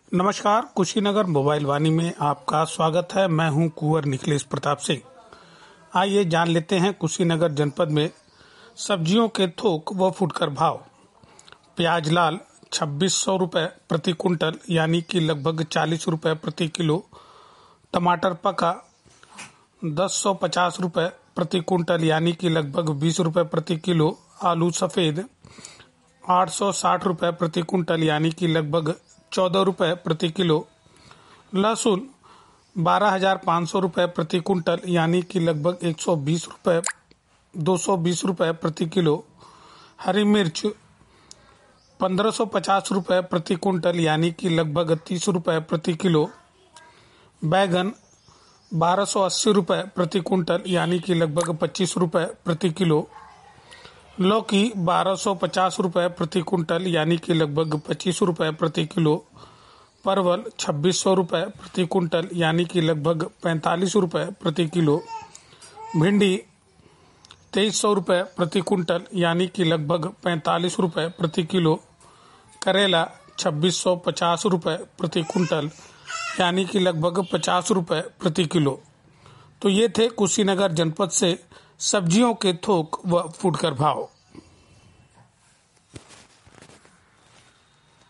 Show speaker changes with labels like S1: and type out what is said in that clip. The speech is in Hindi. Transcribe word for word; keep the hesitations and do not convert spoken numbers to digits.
S1: नमस्कार, कुशीनगर मोबाइल वाणी में आपका स्वागत है। मैं हूं कुंवर निखिलेश प्रताप सिंह। आइए जान लेते हैं कुशीनगर जनपद में सब्जियों के थोक व फुटकर भाव। प्याज लाल छब्बीस सौ रुपये प्रति कुंटल यानी कि लगभग चालीस रुपये प्रति किलो। टमाटर पका दस सौ पचास रुपये प्रति कुंटल यानी कि लगभग बीस रुपये प्रति किलो। आलू सफ़ेद आठ सौ साठ रुपये प्रति कुंटल यानी कि लगभग चौदह रुपये प्रति किलो। लहसुन बारह हजार पाँच सौ रुपये प्रति कुंटल यानी कि लगभग एक सौ बीस रुपये दो सौ बीस रुपये प्रति किलो। हरी मिर्च पंद्रह सौ पचास रुपये प्रति कुंटल यानी कि लगभग तीस रुपये प्रति किलो। बैगन बारह सौ अस्सी रुपये प्रति कुंटल यानी कि लगभग पच्चीस रुपये प्रति किलो। लौकी बारह सौ पचास रुपये प्रति कुंटल यानी कि लगभग पच्चीस रुपये प्रति किलो। परवल छब्बीस सौ रुपये प्रति कुंटल यानी कि लगभग पैंतालीस रुपये प्रति किलो। भिंडी तेईस सौ रुपये प्रति कुंटल यानी कि लगभग पैंतालीस रुपये प्रति किलो। करेला छब्बीस सौ पचास रुपये प्रति कुंटल यानी कि लगभग पचास रुपये प्रति किलो। तो ये थे कुशीनगर जनपद से सब्जियों के थोक व फुटकर भाव।